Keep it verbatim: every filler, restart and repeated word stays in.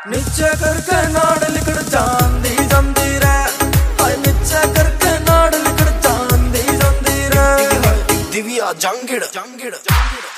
नीचे करके नाड़ लिकड़ चांदी जंदी रे, हाय नीचे करके नाड़ लिकड़ चांदी जंदी रे। दिव्या जंगिड़ जंगिड़ जंगिड़